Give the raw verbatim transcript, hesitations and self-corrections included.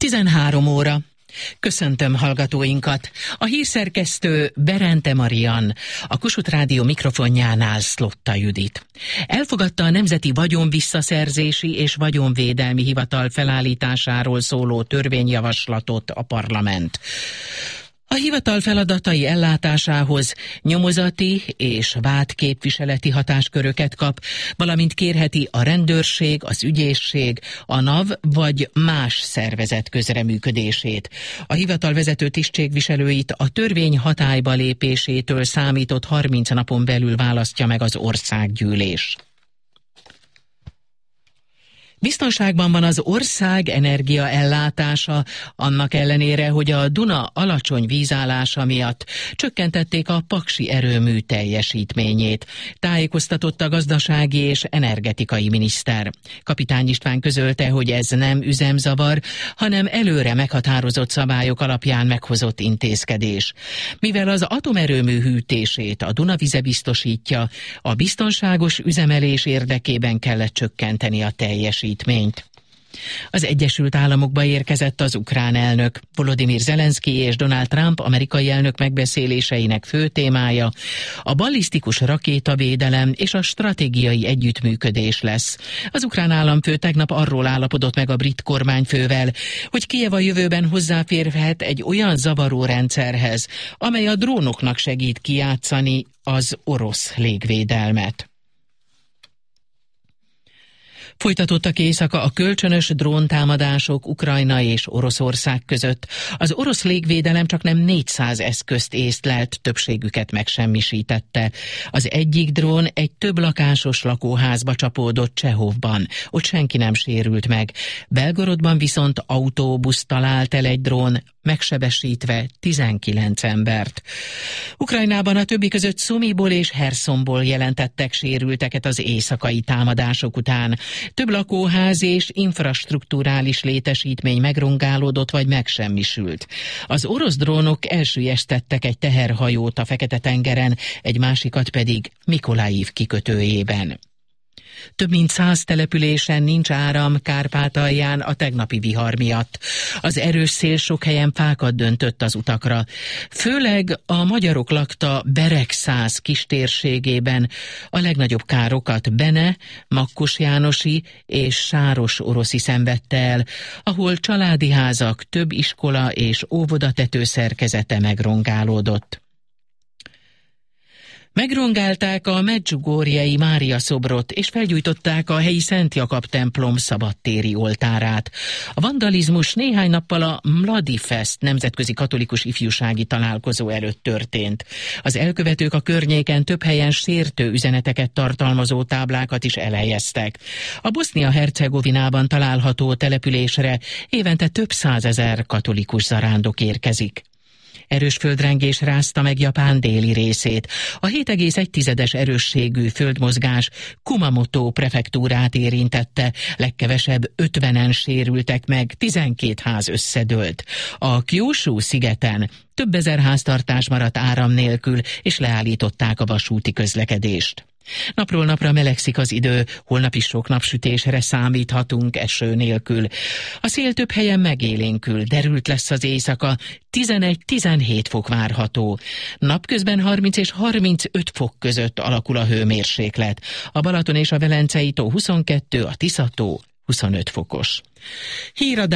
tizenhárom óra. Köszöntöm hallgatóinkat. A hírszerkesztő Berente Marian, a Kossuth Rádió mikrofonjánál Szlotta Judit. Elfogadta a Nemzeti Vagyonvisszaszerzési és Vagyonvédelmi Hivatal felállításáról szóló törvényjavaslatot a parlament. A hivatal feladatai ellátásához nyomozati és vádképviseleti hatásköröket kap, valamint kérheti a rendőrség, az ügyészség, a NAV vagy más szervezet közreműködését. A hivatal vezető tisztségviselőit a törvény hatályba lépésétől számított harminc napon belül választja meg az országgyűlés. Biztonságban van az ország energiaellátása, annak ellenére, hogy a Duna alacsony vízállása miatt csökkentették a paksi erőmű teljesítményét, tájékoztatott a gazdasági és energetikai miniszter. Kapitány István közölte, hogy ez nem üzemzavar, hanem előre meghatározott szabályok alapján meghozott intézkedés. Mivel az atomerőmű hűtését a Dunavize biztosítja, a biztonságos üzemelés érdekében kellett csökkenteni a teljesítményt. Az Egyesült Államokba érkezett az ukrán elnök. Volodymyr Zelenszky és Donald Trump amerikai elnök megbeszéléseinek fő témája a ballisztikus rakétavédelem és a stratégiai együttműködés lesz. Az ukrán államfő tegnap arról állapodott meg a brit kormányfővel, hogy Kijev a jövőben hozzáférhet egy olyan zavaró rendszerhez, amely a drónoknak segít kijátszani az orosz légvédelmet. Folytatottak éjszaka a kölcsönös dróntámadások Ukrajna és Oroszország között. Az orosz légvédelem csaknem négyszáz eszközt észlelt, többségüket megsemmisítette. Az egyik drón egy több lakásos lakóházba csapódott Csehovban. Ott senki nem sérült meg. Belgorodban viszont autóbusz talált el egy drón, megsebesítve tizenkilenc embert. Ukrajnában a többi között Szumiból és Herszonból jelentettek sérülteket az éjszakai támadások után. Több lakóház és infrastrukturális létesítmény megrongálódott vagy megsemmisült. Az orosz drónok elsüllyesztettek egy teherhajót a Fekete-tengeren, egy másikat pedig Mikolaiv kikötőjében. Több mint száz településen nincs áram Kárpátalján a tegnapi vihar miatt. Az erős szél sok helyen fákat döntött az utakra. Főleg a magyarok lakta Beregszász kistérségében a legnagyobb károkat Bene, Makkos Jánosi és Sáros Oroszi szenvedte el, ahol családi házak, több iskola és óvoda tetőszerkezete megrongálódott. Megrongálták a Medjugorjei Mária szobrot, és felgyújtották a helyi Szent Jakab templom szabadtéri oltárát. A vandalizmus néhány nappal a Mladi Fest nemzetközi katolikus ifjúsági találkozó előtt történt. Az elkövetők a környéken több helyen sértő üzeneteket tartalmazó táblákat is elhelyeztek. A Bosznia-Hercegovinában található településre évente több százezer katolikus zarándok érkezik. Erős földrengés rázta meg Japán déli részét. A hét egész egy tizedes erősségű földmozgás Kumamoto prefektúrát érintette, legkevesebb ötvenen sérültek meg, tizenkét ház összedőlt. A Kyushu szigeten több ezer háztartás maradt áram nélkül, és leállították a vasúti közlekedést. Napról napra melegszik az idő, holnap is sok napsütésre számíthatunk eső nélkül. A szél több helyen megélénkül, derült lesz az éjszaka, tizenegy-tizenhét fok várható. Napközben harminc és harmincöt fok között alakul a hőmérséklet. A Balaton és a Velencei tó huszonkettő, a Tisza tó huszonöt fokos. Híradás